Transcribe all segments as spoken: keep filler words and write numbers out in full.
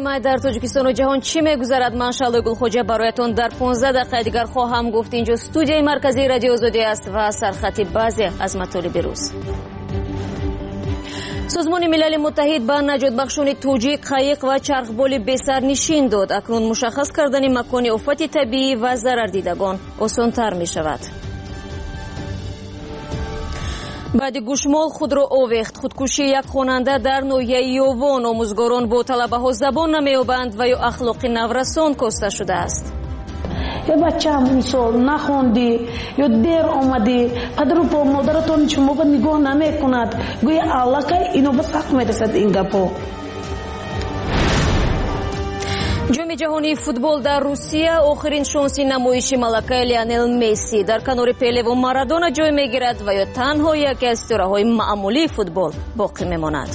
май дар Тоҷикистону ҷаҳон чӣ мегузарад? ман Шалои Гулхоҷа бароятон дар понздаҳ дақиқа дигар хоҳам гуфт. Инҷо студияи марказии Радиои Озодӣ аст ва сархати баъзе аз матолиби рӯз. созмони милали муттаҳид ба наҷотбахшони тоҷик қайиқ ва чархболи бесар нишин дод. акнун мушаххас кардани макони офати табиӣ ва зарардидагон осонтар мешавад. баъди гӯшмол худро овехт. худкушии як хонанда дар ноҳияи Ёвон. омӯзгорон бо талабаҳо забон намеёбанд ва ё ахлоқи наврасон коста шудааст. یا بچه هم سال نخوندی یا دیر آمدی پدر و مادرتون شما با نگاه نمی کند گوی الله که اینو به سخت میرسد این گپو. ҷоми ҷаҳонии футбол дар Русия охирин шонси намоиши малакаи Лионел Месси дар канори Пеле ва Марадона ҷой мегирад ва ё танҳо яке аз ситораҳои маъмулии футбол боқӣ мемонад.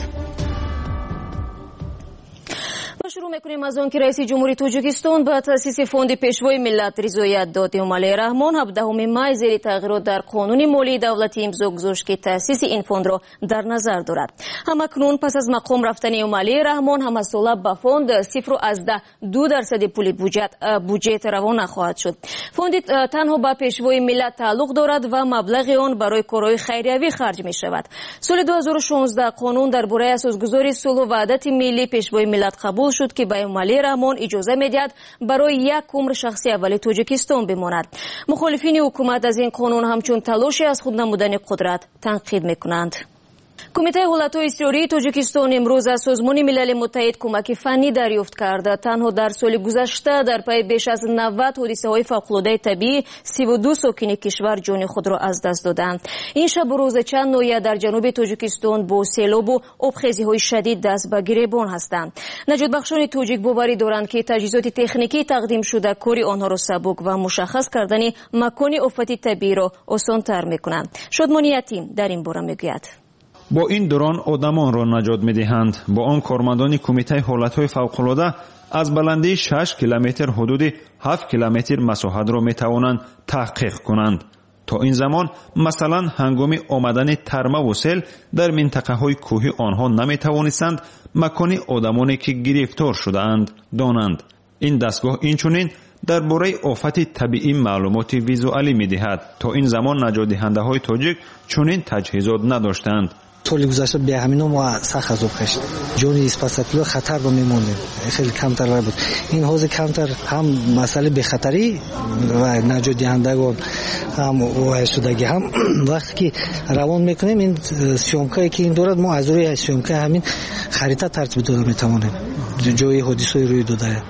шурӯъ мекунем аз он ки раиси ҷумҳурии Тоҷикистон ба таъсиси фонди пешвои миллат ризоят дод. Эмомалии Раҳмон ҳабдаҳуми май зери тағйирот дар қонуни молии давлатӣ имзо гузошт ки таъсиси ин фондро дар назар дорад. ҳамакнун пас аз мақом рафтани Эмомалии Раҳмон ҳамасола ба фонд сифру аздаҳ ду дарсади пули буҷет равона хоҳад шуд. фонди танҳо ба пешвои миллат тааллуқ дорад ва маблағи он барои корҳои хайриявӣ харҷ мешавад. соли ду ҳазору шонздаҳ қонун дар бораи асосгузори сулҳу ваҳдати миллии пешвои миллат қабул шуд ки ба Эмомалии Раҳмон иҷоза медиҳад барои як умр шахси аввали Тоҷикистон бимонад. мухолифини ҳукумат аз ин қонун ҳамчун талоши аз худ намудани қудрат танқид мекунанд. кумитаи ҳолатҳои изтирории Тоҷикистон имрӯз аз созмони милали муттаҳид кӯмаки фаннӣ дарёфт кард. танҳо дар соли гузашта дар пайи беш аз навад ҳодисаҳои фавқулодаи табиӣ сиву ду сокини кишвар ҷони худро аз даст доданд. ин шабу рӯза чанд ноҳия дар ҷануби Тоҷикистон бо селобу обхезиҳои шадид даст ба гиребон ҳастанд. наҷотбахшони тоҷик боварӣ доранд ки таҷҳизоти техникӣ тақдим шуда кори онҳоро сабук ва мушаххас кардани макони офати табииро осонтар мекунанд. Шодмони Ятим дар ин бора мегӯяд. бо ин дрон одамонро наҷот медиҳанд. бо он кормандони кумитаи ҳолатҳои фавқулода аз баландии шаш километр ҳудуди ҳафт километр масоҳатро метавонанд таҳқиқ кунанд. то ин замон масалан ҳангоми омадани тармаву сел дар минтақаҳои кӯҳӣ онҳо наметавонистанд макони одамоне ки гирифтор шудаанд донанд. ин дастгоҳ инчунин дар бораи офати табиӣ маълумоти визуалӣ медиҳад. то ин замон наҷотдиҳандаҳои тоҷик чунин таҷҳизот надоштанд. соли гузашта бе ҳамино мо сахт азоб кашид. ҷони спасатиро хатар ро мемондем. хеле камтар буд. ин ҳозир камтар ҳам масъалаи бехатарӣ ва наҷотдиҳандагон ҳам оҳистагӣ ҳам вақте ки равон мекунем ин сёмкае ки ин дорад мо аз рӯи сёмкаи ҳамин харита тартиб дода метавонем ҷои ҳодисаи рӯй додая.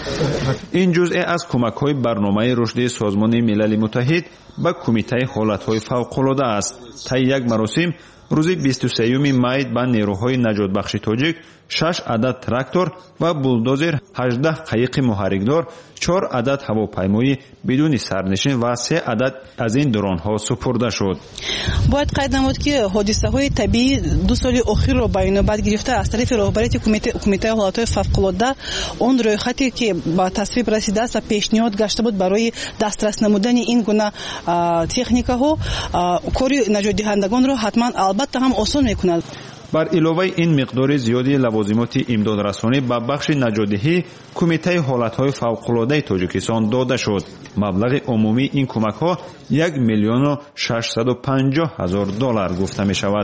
ин ҷузъе аз кӯмакҳои барномаи рушди созмони милали муттаҳид ба кумитаи ҳолатҳои фавқулода аст. таи як маросим рӯзи бисту сеюми май ба нерӯҳои наҷотбахши тоҷик шаш адад трактор ва булдозер, ҳаждаҳ қайиқи муҳаррикдор, чор адад ҳавопаймои бидуни сарнишин ва се адад аз ин дронҳо супурда шуд. бояд қайд намуд ки ҳодисаҳои табиӣ ду соли охирро ба инобат гирифта аз тарафи роҳбарияти кумитаи ҳолатҳои фавқулода он рӯйхате ки ба тасвиб расидааст ва пешниҳод гашта буд барои дастрас намудани ин гуна техникаҳо кори наҷотдиҳандагонро ҳатман албатта ҳам осон мекунад. бар иловаи ин миқдори зиёди лавозимоти имдодрасонӣ ба бахши наҷотдиҳӣ кумитаи ҳолатҳои фавқулодаи Тоҷикистон дода шуд. маблағи умумии ин кӯмакҳо як миллиону шашсаду панҷоҳ ҳазор доллар гуфта мешавад.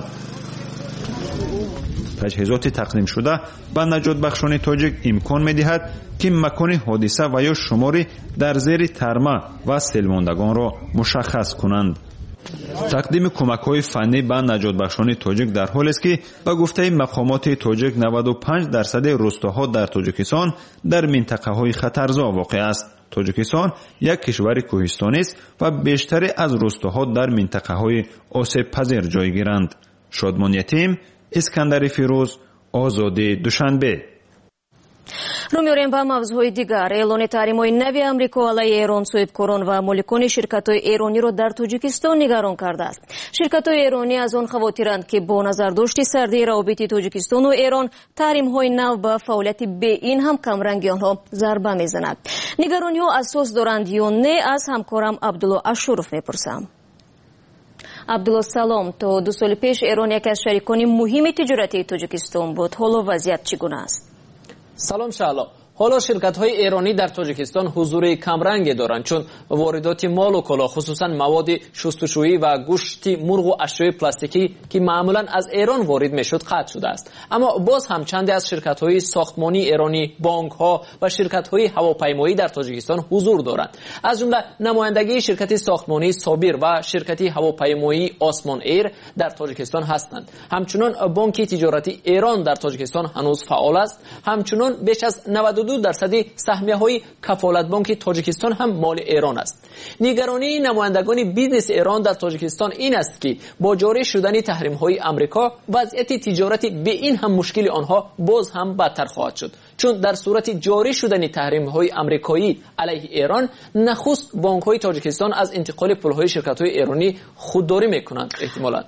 таҷҳизоти тақдимшуда ба наҷотбахшони тоҷик имкон медиҳад ки макони ҳодиса ва ё шумори дар зери тарма ва селмондагонро мушаххас кунанд. тақдими кӯмакҳои фаннӣ ба наҷотбахшони тоҷик дар ҳолест ки ба гуфтаи мақомоти тоҷик наваду панҷ дарсади рӯстаҳо дар Тоҷикистон дар минтақаҳои хатарзо воқеъ аст. Тоҷикистон як кишвари кӯҳистонист ва бештаре аз рӯстаҳо дар минтақаҳои осебпазир ҷойгиранд. Шодмон Ятим, Искандари Фирӯз, Озодӣ, Душанбе. رو می‌آوریم به موضوعهای دیگر. اعلان تحریم‌های نوی آمریکا علیه ایران صاحبکاران و مالکان شرکت‌های ایرانی را در تاجیکستان نگران کرده است. شرکت‌های ایرانی از آن خواطرند که با نظرداشت سردی روابط تاجیکستان و ایران تحریم‌های نو به فعالیت به این هم کمرنگی آنها ضربه می‌زند. نگرانی‌ها اساس دارند یا نه؟ از همکارم عبدالله اشرف می‌پرسم. عبدالله سلام. تا دو سال پیش ایران یکی از شریکان مهم تجارتی تاجیکستان بود. حالا وضعیت چگونه است؟ سلام شهلا. حالا شرکت‌های ایرانی در تاجیکستان حضور کمرنگی دارند، چون واردات مال و کالا خصوصا مواد شستشویی و گوشت مرغ و اشیاء پلاستیکی که معمولا از ایران وارد میشد قطع شده است. اما باز هم چندی از شرکت‌های ساختمانی ایرانی، بانک‌ها و شرکت‌های هواپیمایی در تاجیکستان حضور دارند. از جمله نمایندگی شرکت ساختمانی صابر و شرکت هواپیمایی آسمان ایر در تاجیکستان هستند. همچنین بانک تجارتی ایران در تاجیکستان هنوز فعال است. همچنین بیش از نود و دو درصد سهمیه‌های کفالت بانک تاجیکستان هم مال ایران است. نگرانی نمایندگان بیزنس ایران در تاجیکستان این است که با جاری شدن تحریم‌های آمریکا وضعیت تجارتی به این هم مشکل آنها باز هم بدتر خواهد شد، چون در صورت جاری شدن تحریم‌های آمریکایی علیه ایران نخست بانک‌های تاجیکستان از انتقال پول‌های شرکت‌های ایرانی خودداری می‌کنند احتمالاً.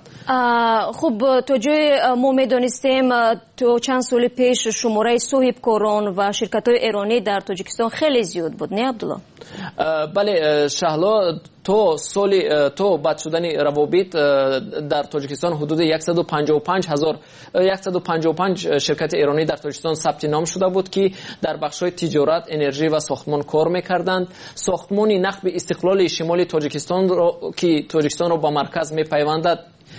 خب تو جای ما می‌دانستیم تو چند سال پیش شماره صاحبکاران و شرکت‌های ایرانی در تاجیکستان خیلی زیاد بود، نه عبدالله؟ بله شهلا، تو سال تو بد شدن روابط در تاجیکستان حدود صد و پنجاه و پنج هزار صد و پنجاه و پنج شرکت ایرانی در تاجیکستان ثبت نام شده بود که در بخش‌های تجارت، انرژی و ساختمان کار می‌کردند. ساختمان نخب استقلال شمال تاجیکستان را که تاجیکستان را با مرکز می‌پیوندد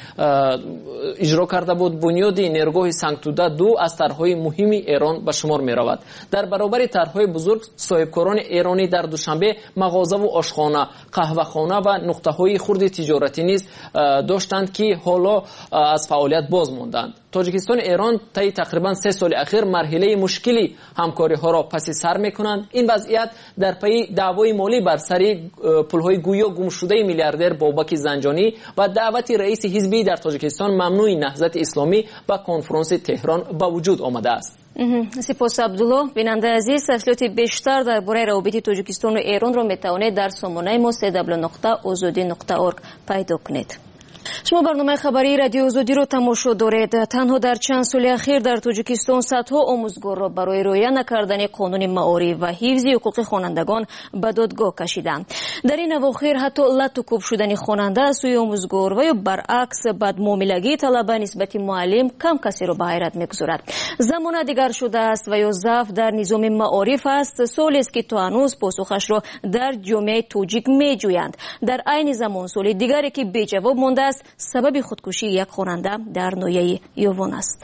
اجرا کرده بود. بنیاد نیروگاه سنگتوده دو از طرح‌های مهم ایران به شمار می رود. در برابر طرح‌های بزرگ صاحبکاران ایرانی در دوشنبه مغازه و آشخانه، قهوه‌خانه و نقطه‌های خرد تجارتی نیز داشتند که حالا از فعالیت باز ماندند. تاجیکستان ایران طی تقریبا سه سال اخیر مرحله مشکلی همکاری‌ها را پس سر می‌کنند. این وضعیت در پی دعوای مالی بر سر پول‌های گویا گم شده میلیاردر بابک زنجانی و دعوت رئیس حزبی در تاجیکستان ممنوع نهضت اسلامی و کنفرانس تهران به وجود آمده است. سپاس عبدالله. بیننده عزیز، تفصیلات بیشتر درباره روابط تاجیکستان و ایران را میتوانید در سامانه ما سی دبلیو نقطه آزادی نقطه اورگ پیدا کنید. شما برنامه خبری رادیو آزادی رو تماشا دارید. تنها در چند سال اخیر در تاجیکستان صدها آموزگار را برای رعایت نکردن قانون معارف و حفظ حقوق خوانندگان به دادگاه کشیدند. در این اواخر حتی لط و کوب شدن خواننده از سوی آموزگار و یا برعکس بدمعاملگی طلبه نسبت معلم کم کسی را به حیرت میگذارد. زمان دیگر شده است و یا ضعف در نظام معارف است. سالی است که تا هنوز پاسخش را در جامعه تاجیک میجویند. در عین زمان سال دیگری که بی جواب مانده است سبب خودکشی یک خواننده در ناحیه یوان است.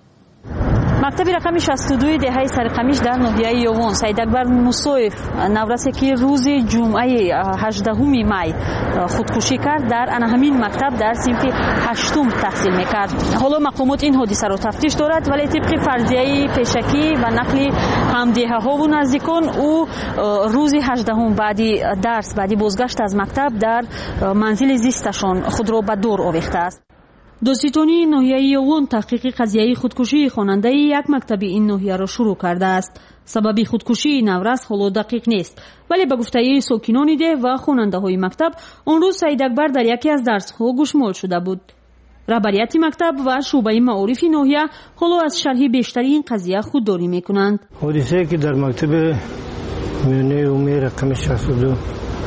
مکتب رقم شصت و دو دهه سرقمیش در ناحیه یوان سید اکبر موسویف نورسی که روز جمعه هجدهم می خودکشی کرد در آن همین مکتب در صنف هشتم تحصیل میکرد. حالا مقامات این حادثه را تفتیش دارد، ولی طبق فرضیه پیشکی و نقل همدیه ها و نزدیکان او روز هجدهم بعدی درس بعدی بازگشت از مکتب در منزل زیستشان خود را به دور آویخته است. دادستانی ناحیه یوان تحقیق قضیه خودکشی خواننده یک مکتب این ناحیه را شروع کرده است. سبب خودکشی نورس حالا دقیق نیست، ولی به گفته ساکنان ده و خواننده های مکتب آن روز سید اکبر در یکی از درس ها گوشمال شده بود. رهبریت مکتب و شعبه معارف ناحیه حالا از شرح بیشتری این قضیه خودداری میکنند. حادثه که در مکتب میانه عمومی رقم شصت و دو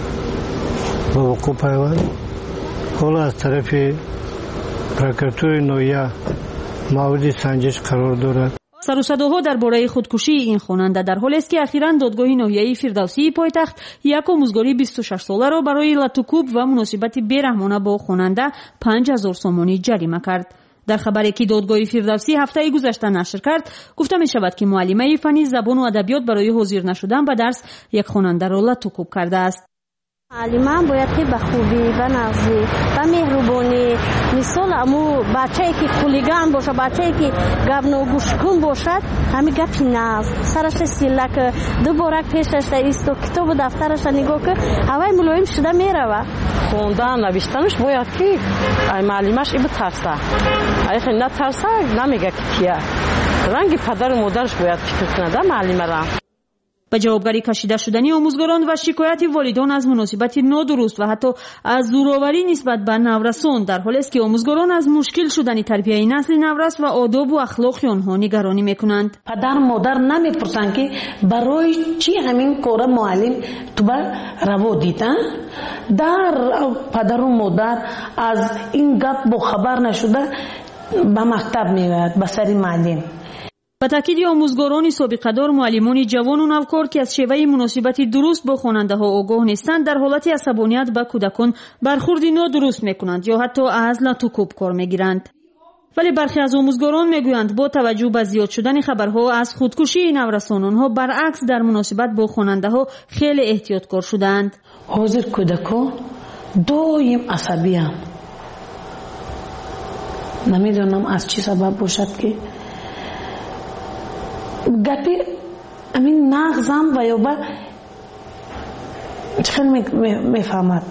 به وقوع پیوند حالا از طرف پروکراتور ناحیه مورد سنجش قرار دارد. سر و صداها درباره خودکشی این خواننده در حالی است که اخیراً دادگاه ناحیه فردوسی پایتخت یک آموزگاری بیست و شش ساله را برای لط و کوب و مناسبت بی‌رحمانه با خواننده پنج هزار سومانی جریمه کرد. در خبری که دادگاه فردوسی هفته گذشته نشر کرد گفته می شود که معلمه فنی زبان و ادبیات برای حاضر نشدن به درس یک خواننده را لط و کوب کرده است. معلم باید که به خوبی، به نغزی، به مهربانی، مثال امو بچه‌ای که خولیگان باشه، بچه‌ای که گبن و گوشکون باشد، همین گپی نغز سرش سیلک دو بارک پیشش ایستو کتاب و دفترش نگاه که هوای ملایم شده میره. خوندن نوشتنش باید که معلمش ای بترسه، اگه نه ترسه نمیگه که کیه. رنگ پدر و مادرش باید فکر کنه معلم را. به جوابگری کشیده شدن آموزگاران و شکایت والدان از مناسبت نادرست و حتی از زورآوری نسبت به نورسان در حالی است که آموزگاران از مشکل شدن تربیت نسل نورس و آداب و اخلاق آنها نگرانی میکنند. پدر مادر نمیپرسند که برای چی همین کار معلم تو بر روا دیدن. در پدر و مادر از این گپ با خبر نشده به مکتب میاد به سر معلم. با تاکید آموزگاران سابقه‌دار، معلمان جوان و نوکار که از شیوه مناسبت درست با خواننده‌ها آگاه نیستند، در حالت عصبانیت به کودکان برخورد نادرست می‌کنند یا حتی از لط و کوب کار می‌گیرند. ولی برخی از آموزگاران میگویند با توجه به زیاد شدن خبرها از خودکشی نورسانانها، برعکس در مناسبت با خواننده‌ها خیلی احتیاطکار شدند. حاضر کودکان دائم عصبی ام. نمیدونم از چی سبب باشد که گپی امین نغزم و یا با چخیل میفهمد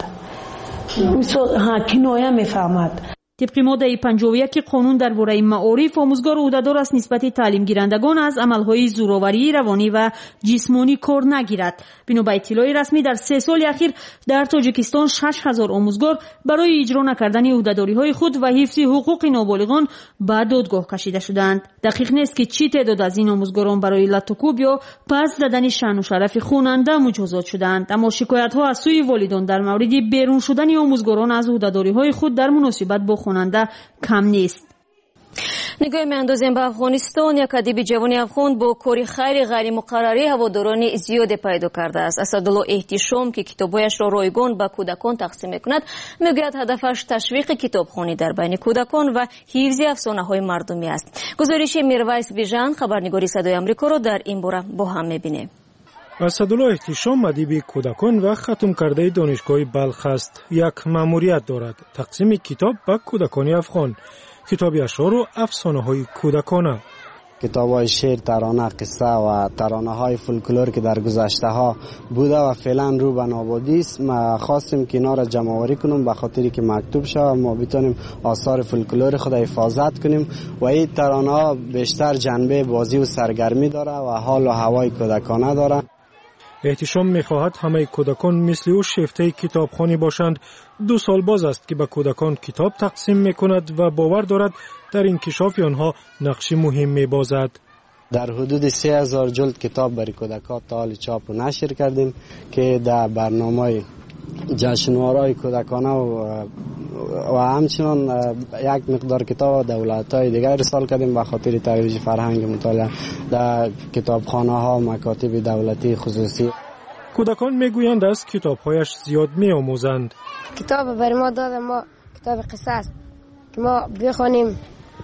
مثل ها کنایه میفهمد. طبق ماده پنجاه و یک قانون درباره معارف، آموزگار عهدهدار است نسبت تعلیم گیرندگان از عملهای زورآوری روانی و جسمانی کار نگیرد. بنا به اطلاع رسمی در سه سال اخیر در تاجیکستان شش هزار آموزگار برای اجرا نکردن عهدهداری‌های خود و حفظ حقوق نابالغان به دادگاه کشیده شدند. دقیق نیست که چی تعداد از این آموزگاران برای لط و کوب یا پس دادن شأن و شرف خواننده مجازات شدند، اما شکایت‌ها از سوی والدان در مورد بیرون شدن آموزگاران از عهدهداری‌های خود در مناسبت با خواننده کم نیست. نگاه میاندازیم به افغانستان. یک ادیب جوان افغان با کاری خیلی غیر مقرری هواداران زیادی پیدا کرده است. اسدالله احتشام که کتابایش را رایگان به کودکان تقسیم میکند، میگوید هدفش تشویق کتابخوانی در بین کودکان و حفظ افسانه‌های مردمی است. گزارش میرویس بیژن، خبرنگاری صدای آمریکا را در این باره با هم میبینیم. اسدالله احتشام ادیب کودکان و ختم کرده دانشگاه بلخ است. یک مأموریت دارد: تقسیم کتاب به کودکان افغان. کتاب اشعار و افسانه‌های کودکانه. کتاب‌های شعر، ترانه، قصه و ترانه‌های فولکلور که در گذشته‌ها بوده و فعلا رو به نابودی است، ما خواستیم که اینا را جمع‌آوری کنیم به خاطری که مکتوب شود و ما بتونیم آثار فولکلور خود حفاظت کنیم و این ترانه‌ها بیشتر جنبه بازی و سرگرمی داره و حال و هوای کودکانه داره. احتشام می‌خواهد همه کودکان مثل او شیفته کتابخوانی باشند. دو سال باز است که به کودکان کتاب تقسیم می‌کند و باور دارد در انکشاف آنها نقش مهم می‌بازد. در حدود سه هزار جلد کتاب برای کودکان تا حال چاپ و نشر کردیم که در برنامه جشنواره‌های کودکانه و و همچنان یک مقدار کتاب دولت‌های دیگر ارسال کردیم به خاطر ترویج فرهنگ مطالعه در کتابخانه‌ها و مکاتب دولتی خصوصی. کودکان میگویند از کتاب‌هایش زیاد می‌آموزند. کتاب برای ما داده، ما کتاب قصه است که ما بخونیم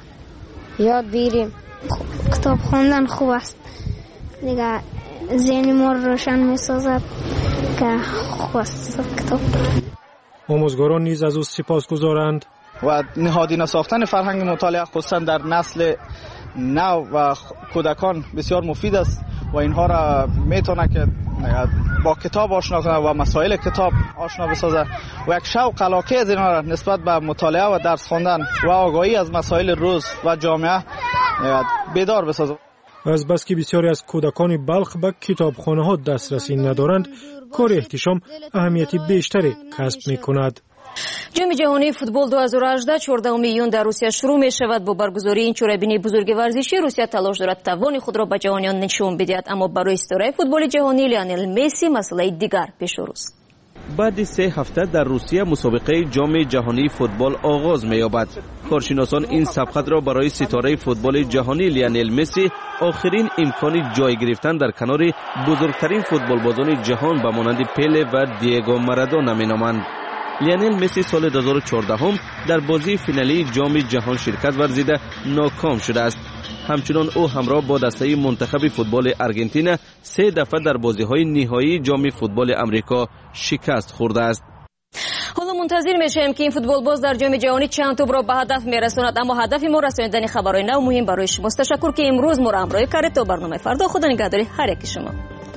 یاد بگیریم. کتاب خواندن خوب است، دیگه ذهن ما رو روشن می‌سازد که خوب است کتاب. آموزگاران نیز از او سپاسگزارند. و نهادینه ساختن فرهنگ مطالعه خصوصا در نسل نو و کودکان بسیار مفید است و اینها را میتونه که با کتاب آشنا کنه و مسائل کتاب آشنا بسازه و یک شوق علاقه از اینها را نسبت به مطالعه و درس خواندن و آگاهی از مسائل روز و جامعه بیدار بسازه. از بس که بسیاری از کودکان بلخ به کتابخانه ها دسترسی ندارند، کار احتشام اهمیتی بیشتری کسب می کند. جام جهانی فوتبال دو هزار و هجده چهاردهم ایون در روسیه شروع می شود. با برگزاری این چهاربینی بزرگ ورزشی روسیه تلاش دارد توان خود را به جهانیان نشان بدهد، اما برای ستاره فوتبال جهانی لیونل مسی مسئله دیگر پیش روست. بعد سه هفته در روسیه مسابقه جام جهانی فوتبال آغاز می‌یابد. کارشناسان این سبقت را برای ستاره فوتبال جهانی لیونل مسی آخرین امکان جای گرفتن در کنار بزرگترین فوتبالبازان جهان به مانند پله و دیگو مارادونا می‌نامند. لیونل مسی سال دو هزار و چهارده هم در بازی فینالی جام جهان شرکت ورزیده ناکام شده است. همچنان او همراه با دسته منتخب فوتبال آرژانتین سه دفعه در بازی‌های نهایی جام فوتبال آمریکا شکست خورده است. حالا منتظر میشیم که این فوتبال باز در جام جهانی چند توپ را به هدف میرساند، اما هدف ما رساندن خبرهای نو مهم برای شماست. تشکر که امروز ما را همراهی کردید. تا برنامه فردا، خدا نگهدار هر یک شما.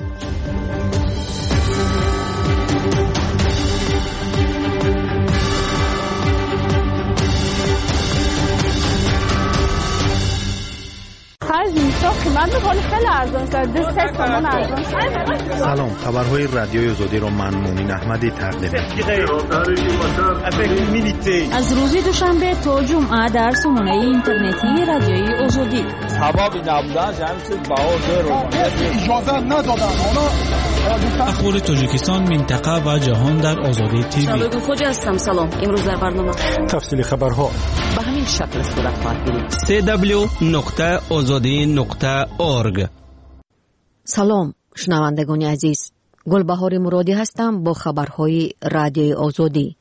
سلام، خبرهای رادیوی آزادی را من مومن احمدی تقدیم از روز دوشنبه تا جمعه در سامانه اینترنتی رادیوی آزادی. اخبار تاجیکستان، منطقه و جهان در آزادی تیوی. سلام، خوش هستم. سلام. امروز در برنامه تفصیل خبرها. به همین این شکل صورت خواهد گرفت. سی دبلیو نقطه آزادی نقطه اورگ. سلام شنوندگان عزیز، گلبهار مرادی هستم با خبرهای رادیوی آزادی.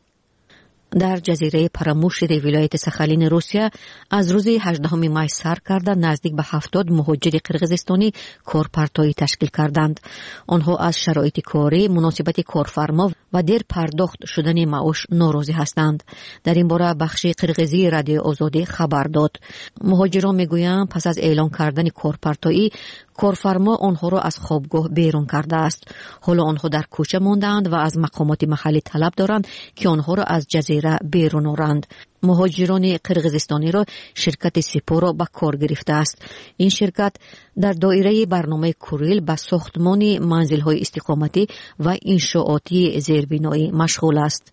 در جزیره پراموشیر ولایت ساخالین روسیه از روز هجدهم مای سر کرده نزدیک به هفتاد مهاجر قرقیزستانی کارپرتایی تشکیل کردند. آنها از شرایط کاری، مناسبت کارفرما و دیر پرداخت شدن معاش ناراضی هستند. در این باره بخش قرقیزی رادیو آزادی خبر داد. مهاجران میگویند پس از اعلان کردن کارپرتایی کارفرما آنها را از خوابگاه بیرون کرده است. حالا آنها در کوچه ماندند و از مقامات محلی طلب دارند که آنها را از جزیره بیرون آورند. مهاجران قرقیزستانی را شرکت سپورا به کار گرفته است. این شرکت در دایره برنامه کوریل به ساختمان منزل‌های استقامتی و انشاءاتی زیربنایی مشغول است.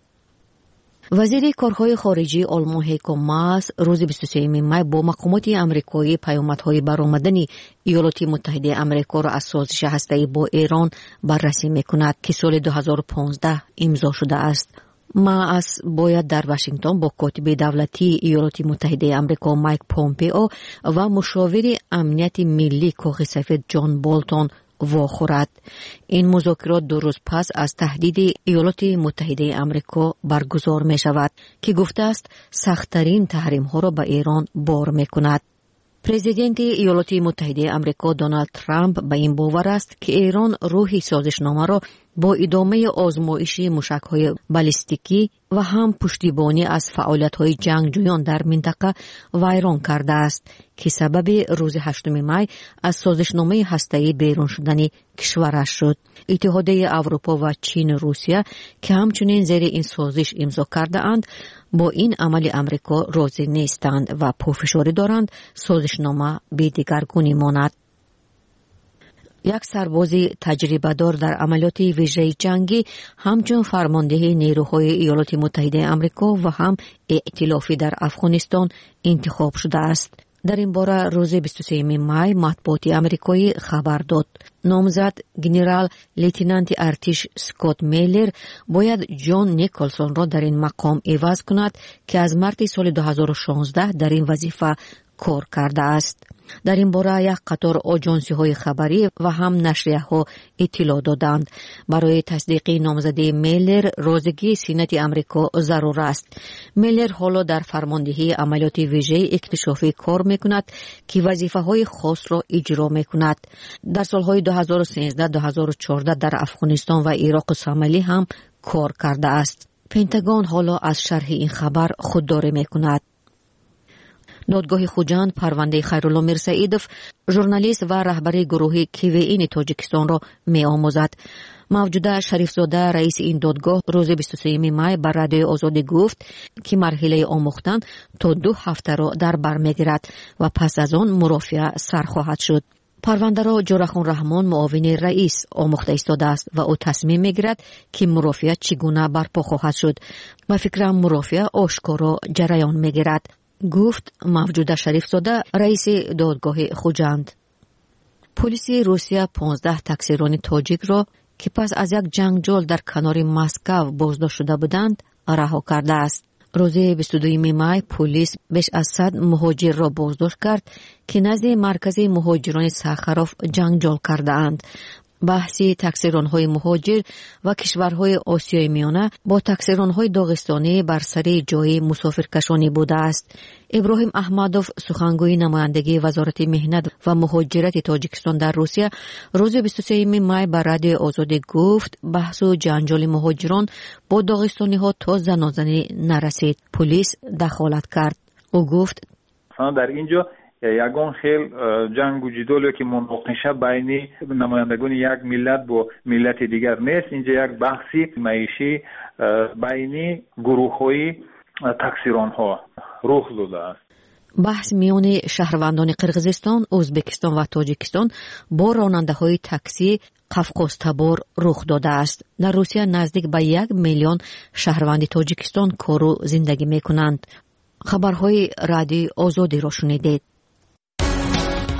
وزیر کارهای خارجی آلمان هیکو ماس روز بیست و سوم مای با مقامات آمریکایی پیامدهای برآمدن ایالات متحده آمریکا را از سازش هسته‌ای با ایران بررسی می‌کند که سال دو هزار و پانزده امضا شده است. ماس باید در واشنگتن با کاتب دولتی ایالات متحده آمریکا مایک پومپئو و مشاور امنیت ملی کاخ سفید جان بولتون واخورد. این مذاکرات دو روز پس از تهدید ایالات متحده آمریکا برگزار می شود که گفته است سخت‌ترین تحریم ها را به ایران بار می کند. پرزیدنت ایالات متحده آمریکا دونالد ترامپ به این باور است که ایران روح سازشنامه را با ادامه آزمایش موشک‌های بالستیکی و هم پشتیبانی از فعالیت‌های جنگجویان در منطقه ویران کرده است که سبب روز هشتم مای از سازشنامه هسته‌ای بیرون شدن کشورش شد. اتحادیه اروپا و چین و روسیه که همچنین زیر این سازش امضا کرده اند با این عمل امریکا راضی نیستند و پافشاری دارند سازشنامه به دیگرگونی ماند. یک سرباز تجربه دار در عملیات ویژه جنگی همچون فرمانده نیروهای ایالات متحده آمریکا و هم ائتلافی در افغانستان انتخاب شده است. در این باره روز بیست و سوم مای مطبوعات آمریکایی خبر داد. نامزد گنرال لیتنانت ارتش اسکات میلر باید جان نیکلسون را در این مقام عوض کند که از مارس سال دو هزار و شانزده در این وظیفه کار کرده است. در این باره یک قطار آژانسی های خبری و هم نشریه ها اطلاع دادند. برای تصدیق نامزدی میلر رازگی سینات آمریکا ضرور است. میلر حالا در فرماندهی عملیات ویژه اکتشافی کار میکند که وظیفه های خاص را اجرا میکند. در سالهای دو هزار و سیزده دو هزار و چهارده در افغانستان و عراق و سومالی هم کار کرده است. پنتاگون حالا از شرح این خبر خودداری میکند. دادگاه خوجند پرونده خیرالله میرسعیدوف ژورنالیست و رهبر گروه کیویین تاجیکستان را می آموزد. موجوده شریفزاده رئیس این دادگاه روز بیست و سوم مای بر رادیو آزادی گفت که مرحله آموختن تا دو هفته را در بر میگیرد و پس از آن مرافعه سر خواهد شد. پرونده را جورخان رحمان معاون رئیس آموخته ایستاده است و او تصمیم میگیرد که مرافعه چگونه برپا خواهد شد و فکرم مرافعه آشکارا جریان میگیرد، گفت موجوده شریفزاده رئیس دادگاه خوجند. پلیس روسیه پانزده تقصیران تاجیک را که پس از یک جنگجال در کنار مسکو بازداشت شده بودند رها کرده است. روز بیست و دوم مای پلیس بیش از صد مهاجر را بازداشت کرد که نزد مرکز مهاجران ساخاروف جنگجال کرده اند. بحثی تقصیران‌های مهاجر و کشورهای آسیای میانه با تقصیران‌های داغستانی بر سر جای مسافرکشانی بوده است. ابراهیم احمدوف سخنگوی نمایندگی وزارت مهنت و مهاجرت تاجیکستان در روسیه روز بیست و سوم مای بر رادیو آزادی گفت بحث و جنجال مهاجران با داغستانی‌ها تا زنازنی نرسید. پلیس دخالت کرد. او گفت در اینجا یگان خیل جنگ و جدالی که مناقشه بین نمایندگان یک ملت با ملت دیگر نیست. اینجا یک بحثی معیشی بین گروه‌های تقصیران‌ها رخ داده است. بحث میان شهروندان قرقیزستان، ازبکستان و تاجیکستان با راننده‌های تاکسی قفقاز تبار رخ داده است. در روسیه نزدیک به یک میلیون شهروند تاجیکستان کار و زندگی می‌کنند. خبرهای رادیو آزادی را شنیدید.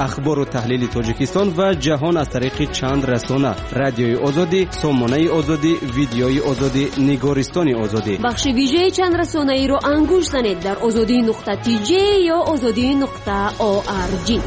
اخبار و تحلیل تاجیکستان و جهان از طریق چند رسانه: رادیوی آزادی، سامانه آزادی، ویدیوی آزادی، نگارستان آزادی. بخش ویژه چند رسانه ای رو انگوش زنید در آزادی نقطه تی جی یا آزادی نقطه او آر جی.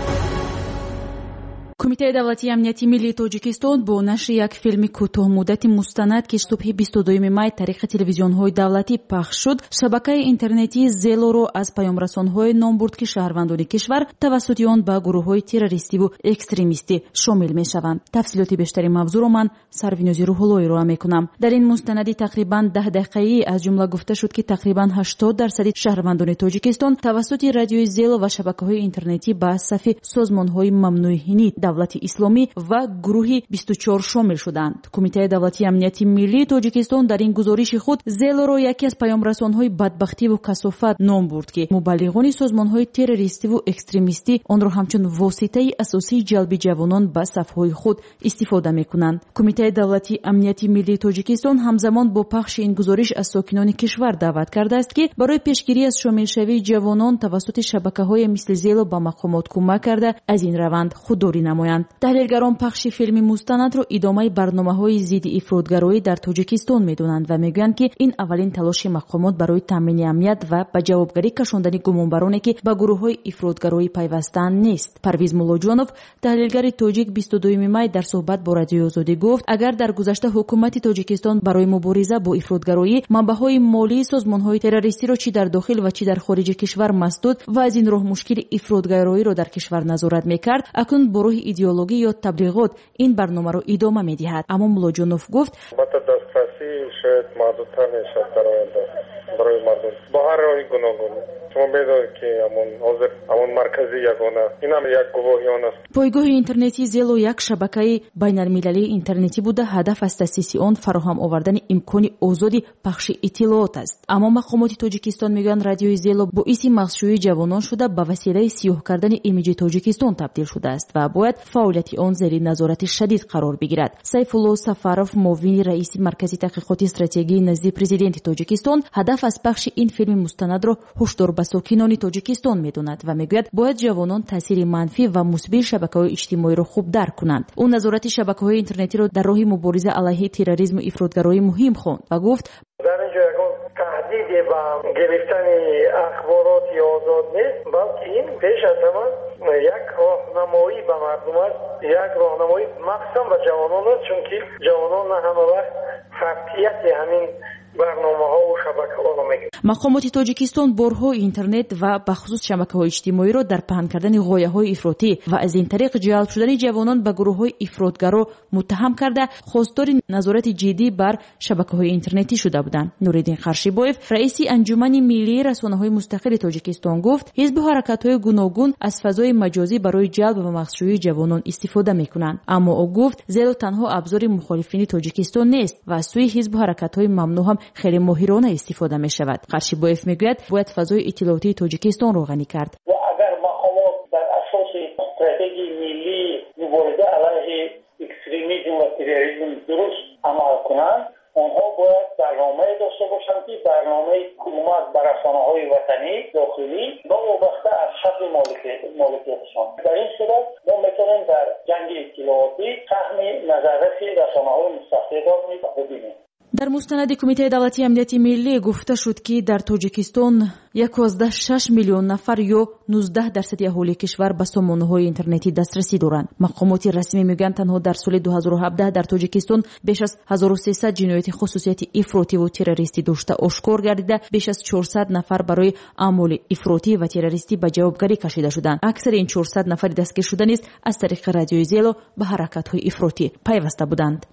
کمیته دولتی امنیتی ملی تاجیکستان با نشر یک فیلم کوتاه مدت مستند که صبح بیست و دوم می طریق تلویزیون‌های دولتی پخش شد، شبکه اینترنتی زلو را از پیام‌رسان‌های نام برد که شهروندان کشور توسط آن به گروه‌های تروریستی و اکستریمیستی شامل می‌شوند. تفصیلات بیشتری موضوع را من سروینوزی روح‌اللهی را می‌کنم. در این مستند تقریباً ده دقیقه‌ای از جمله گفته شد که تقریباً هشتاد درصد شهروندان تاجیکستان توسط رادیوی زلو و شبکه‌های اینترنتی به صف سازمان‌های ممنوع هند دولت اسلامی و گروه بیست و چهار شامل شدند. کمیته دولتی امنیتی ملی تاجیکستان در این گزارش خود زلو را یکی از پیام‌رسان‌های بدبختی و کثافت نام برد که مبلغان سازمان‌های تروریستی و اکستریمیستی آن را همچون واسطه اساسی جلب جوانان به صف‌های خود استفاده می‌کنند. کمیته دولتی امنیتی ملی تاجیکستان همزمان با پخش این گزارش از ساکنان کشور دعوت کرده است که برای پیشگیری از شامل شوی جوانان توسط شبکه‌های مثل زلو به مقامات کمک کرده از این روند خودداری نمایند. تحلیلگران پخش فیلم مستند را ادامه برنامه‌های ضد افراطگرایی در تاجیکستان می‌دانند و می‌گویند که این اولین تلاش مقامات برای تامین امنیت و به جوابگری کشاندن گمانبرانی که به گروه‌های افراطگرایی پیوستند نیست. پرویز ملاجانوف، تحلیلگر تاجیک، بیست و دوم می در صحبت با رادیوی آزادی گفت اگر در گذشته حکومت تاجیکستان برای مبارزه با افراطگرایی منبع‌های مالی سازمان‌های تروریستی را چی در داخل و چی در خارج کشور مسدود و از این راه مشکل افراطگرایی را در کشور نظارت می‌کرد، اکنون با راه ایدئولوژی یا تبلیغات این برنامه را ادامه می‌دهد. اما ملاجانوف گفت البته دسترسی شاید محدودتر می‌شود در آینده برای مردم با هر راهی گوناگون. شما بدانید که همون حاضر همون مرکزی یگانه این هم یک گواهی آن است. پایگاه اینترنتی زلو یک شبکه بین‌المللی اینترنتی بوده. هدف از تأسیس آن فراهم آوردن امکان آزادی پخش اطلاعات است. اما مقامات تاجیکستان میگویند رادیوی زلو باعث مغزشویی جوانان شده به وسیله سیاه کردن ایمیج تاجیکستان تبدیل شده است و باید فعالیت آن زیر نظارت شدید قرار بگیرد. سیف الله سفاروف، معاون رئیس مرکز تحقیقات استراتژی نزد پرزیدنت تاجیکستان، هدف از پخش این فیلم مستند را هشدار به ساکنان تاجیکستان میداند و میگوید باید جوانان تاثیر منفی و مثبت شبکه‌های اجتماعی را خوب درک کنند. او نظارت شبکه‌های اینترنتی را در راه مبارزه علیه تروریسم و افراطگرایی مهم خواند و گفت در اینجا یکان تهدید به گرفتن اخبارات آزاد نیست، بلکه این پیش از همه یک راهنمایی به مردم است، یک راهنمایی مخصوصا به جوانان است، چون که جوانان همه وقت فرضیت همین برنامه ها و شبکه ها رو میگن. مقامات تاجیکستان بارها اینترنت و به خصوص شبکه های اجتماعی را در پهن کردن غایه های افراطی و از این طریق جلب شدن جوانان به گروه های افراطگرا متهم کرده خواستار نظارت جدی بر شبکه های اینترنتی شده بودند. نوریدین قرشیبایف، رئیس انجمن ملی رسانه های مستقل تاجیکستان گفت حزب حرکت های گوناگون از فضای مجازی برای جلب و مغزشویی جوانان استفاده میکنند. اما او گفت زلو تنها ابزار مخالفین تاجیکستان نیست و از سوی حزب حرکت های ممنوع هم خیلی ماهرانه استفاده می شود. قرشیبایف میگوید باید فضای اطلاعاتی تاجیکستان را غنی کرد. و اگر مقامات در اساس استراتژی ملی مبارزه علیه اکستریمیسم و تروریسم درست عمل کنند، آنها باید برنامه داشته باشند که برنامه کمک به رسانه‌های وطنی داخلی با وابسته از حق مالکیتشان. در این صورت ما میتونیم در جنگ اطلاعاتی سهم نظررسی رسانه‌های مستقل را ببینیم. در مستند کمیته دولتی امنیتی ملی گفته شد که در تاجیکستان یازده و شش میلیون نفر یا نوزده درصد اهالی کشور به سامانه‌های اینترنتی دسترسی دارند. مقامات رسمی میگویند تنها در سال دو هزار و هفده در تاجیکستان بیش از هزار و سیصد جنایت خصوصیت افراطی و تروریستی داشته آشکار گردیده بیش از چهارصد نفر برای اعمال افراطی و تروریستی به جوابگری کشیده شدند. اکثر این چهارصد نفر دستگیر شده نیز از طریق رادیوی زلو به حرکت‌های افراطی پیوسته بودند.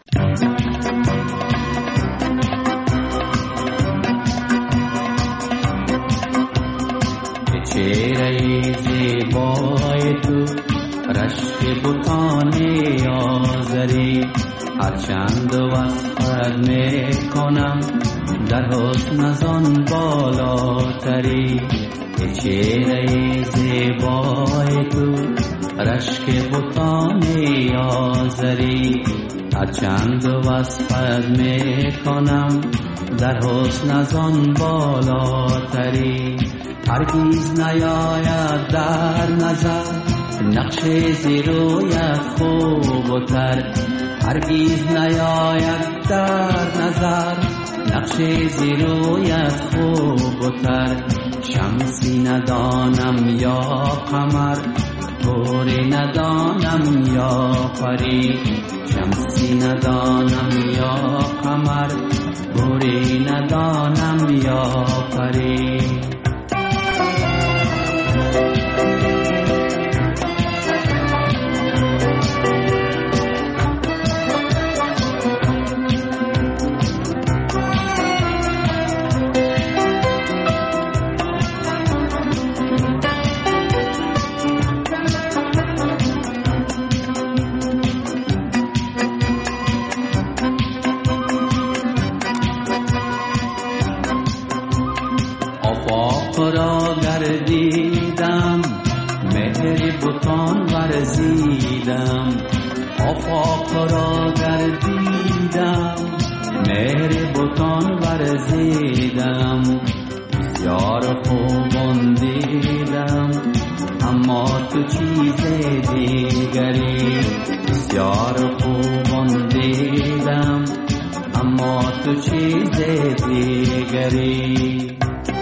چهره زیبای تو رشک بوتان آزری هرچند وصفت میکنم در حسن ازان بالاتری. چهره زیبای تو رشک بوتان آزری هرچند وصفت میکنم در حسن ازان بالاتری. هرگیز نیاید در نظر نقش زیرویت خوب و تر هرگیز نیاید در نظر نقش زیرویت خوب و تر شمسی ندانم یا قمر گوری ندانم یا پری شمسی ندانم یا قمر گوری ندانم یا پری را گردیدم مهر بتان ورزیدم آفاق را گردیدم مهر بتان ورزیدم بسیار خوبان دیدم اما تو چیز دیگری بسیار خوبان دیدم اما تو چیز دیگری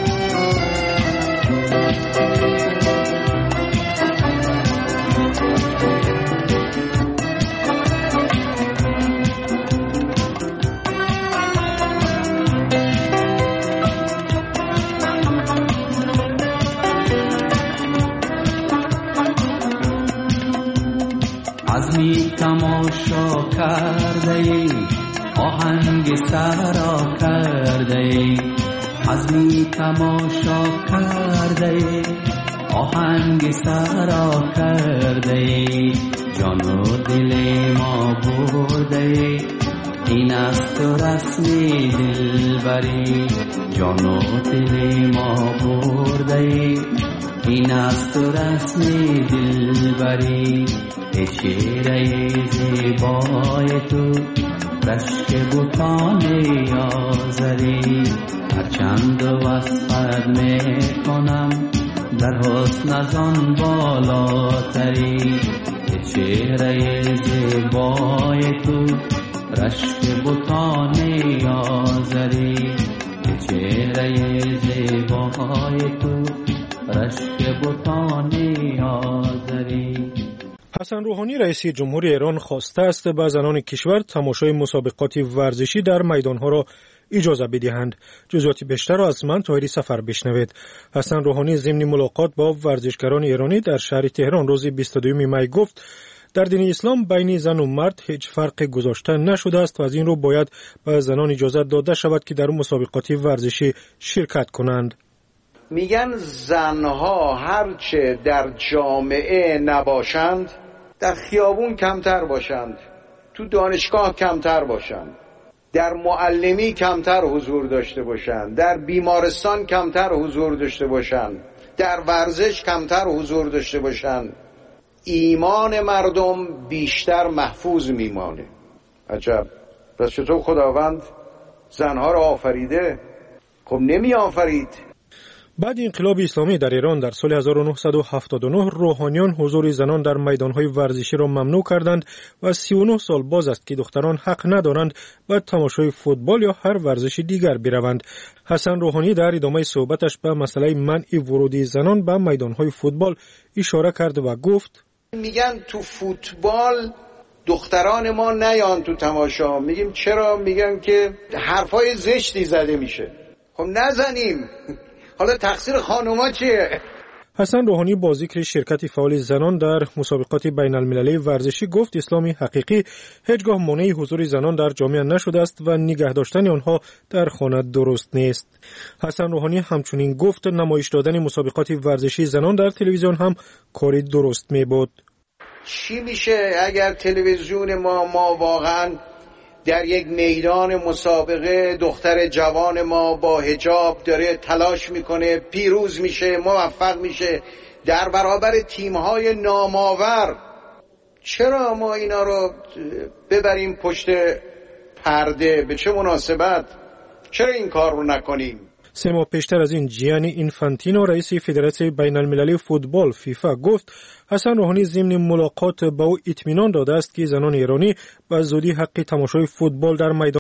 عزمی تماشا کرده ای آهنگ سرا کرده ای عزمی تماشا کرده ای آهنگ سرا کرده ای جان و دل ما برده ای این است تو رسمی دلبری جان و دل ما برده ای این است تو رسمی دلبری ای شیره زیبای تو رشک بوتان آزری هرچند وصفت میکنم در حسن از آن بالاتری ای چهره زیبای تو رشک بوتان آزری ای چهره زیبای تو رشک بوتان آزری. حسن روحانی رئیس جمهوری ایران خواسته است به زنان کشور تماشای مسابقات ورزشی در میدانها را اجازه بدهند. جزئیات بیشتر را از من طاهری سفر بشنوید. حسن روحانی ضمن ملاقات با ورزشکاران ایرانی در شهر تهران روز بیست و دوم می گفت در دین اسلام بین زن و مرد هیچ فرق گذاشته نشده است و از این رو باید به زنان اجازه داده شود که در مسابقات ورزشی شرکت کنند. میگن زنها هرچه در جامعه نباشند در خیابون کمتر باشند، تو دانشگاه کمتر باشند، در معلمی کمتر حضور داشته باشند، در بیمارستان کمتر حضور داشته باشند، در ورزش کمتر حضور داشته باشند، ایمان مردم بیشتر محفوظ میمانه. عجب، پس چطور خداوند زنها را آفریده؟ خب نمی آفرید. بعد انقلاب اسلامی در ایران در سال هزار و نهصد و هفتاد و نه روحانیان حضور زنان در میدانهای ورزشی را ممنوع کردند و سی و نه سال باز است که دختران حق ندارند به تماشای فوتبال یا هر ورزش دیگر بروند. حسن روحانی در ادامه صحبتش به مسئله منع ورود زنان به میدانهای فوتبال اشاره کرد و گفت میگن تو فوتبال دختران ما نیان تو تماشا. میگیم چرا؟ میگن که حرفای زشتی زده میشه. خب نزنیم، حالا تقصیر خانوما چیه؟ حسن روحانی با ذکر شرکت فعال زنان در مسابقات بین المللی ورزشی گفت اسلامی حقیقی هیچگاه مانع حضور زنان در جامعه نشده است و نگه داشتن آنها در خانه درست نیست. حسن روحانی همچنین گفت نمایش دادن مسابقات ورزشی زنان در تلویزیون هم کاری درست می بود. چی میشه اگر تلویزیون ما ما واقعا در یک میدان مسابقه دختر جوان ما با حجاب داره تلاش میکنه، پیروز میشه، موفق میشه در برابر تیم‌های نامآور، چرا ما اینا رو ببریم پشت پرده؟ به چه مناسبت؟ چرا این کار رو نکنیم؟ سه ماه پیشتر از این جیانی اینفانتینو رئیس فدراسیون بین المللی فوتبال فیفا گفت حسن روحانی ضمن ملاقات با او اطمینان داده است که زنان ایرانی به زودی حق تماشای فوتبال در میدان